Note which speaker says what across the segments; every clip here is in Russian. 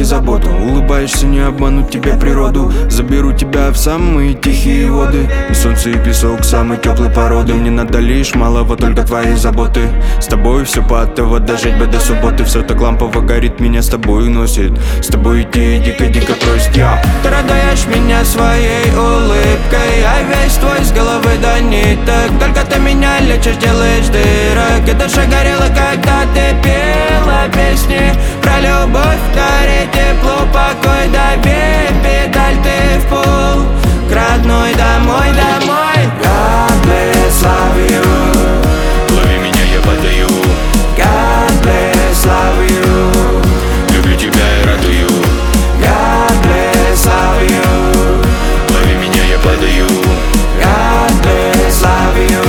Speaker 1: и заботу. Улыбаешься, не обмануть тебе природу. Заберу тебя в самые тихие воды. И солнце, и песок самой теплой породы. Мне надо лишь малого, только твоей заботы. С тобой все патово, дожить бы до субботы. Все так лампово горит, меня с тобой уносит. С тобой идти дико-дико просит я. Ты радуешь меня своей улыбкой, а весь твой с головы до ниток. Только ты меня лечишь, делаешь дырок. И душа горела, когда ты пела песни про любовь, горе, тепло, покой, дави педаль ты в пол к родной домой, домой. God bless, love you.
Speaker 2: Лови меня, я падаю.
Speaker 1: God bless, love you.
Speaker 2: Люблю тебя и радую.
Speaker 1: God bless, love you.
Speaker 2: Лови меня, я падаю.
Speaker 1: God bless, love you.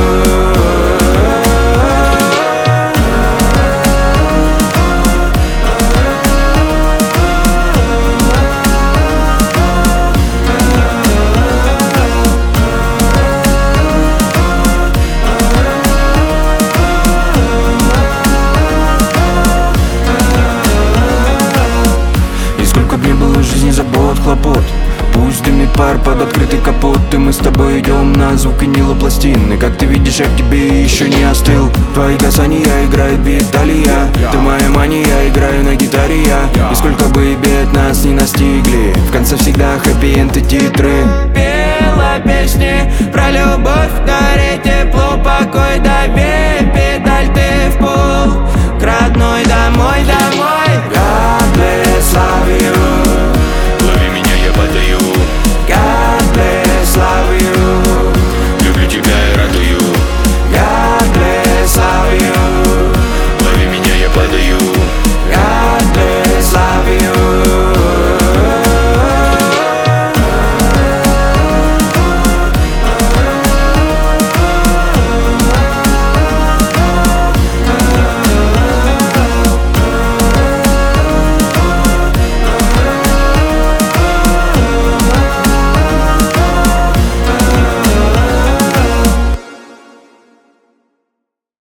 Speaker 1: Жизни забот, хлопот. Пусть дымит пар под открытый капот. И мы с тобой идем на звук винила пластины. Как ты видишь, я к тебе еще не остыл. Твои касания играют биталия. Ты моя мания, играю на гитаре я. И сколько бы бед нас не настигли, в конце всегда хэппи-энд и титры.